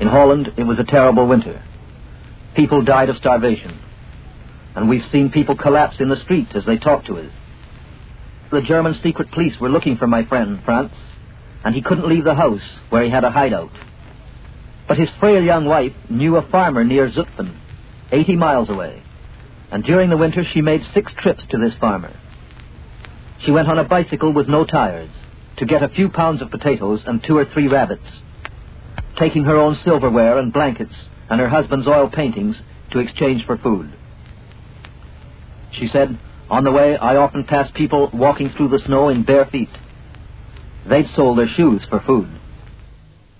In Holland, it was a terrible winter. People died of starvation. And we've seen people collapse in the street as they talked to us. The German secret police were looking for my friend, Franz, and he couldn't leave the house where he had a hideout. But his frail young wife knew a farmer near Zutphen, 80 miles away, and during the winter she made 6 trips to this farmer. She went on a bicycle with no tires to get a few pounds of potatoes and 2 or 3 rabbits, taking her own silverware and blankets and her husband's oil paintings to exchange for food. She said, "On the way, I often passed people walking through the snow in bare feet. They'd sold their shoes for food."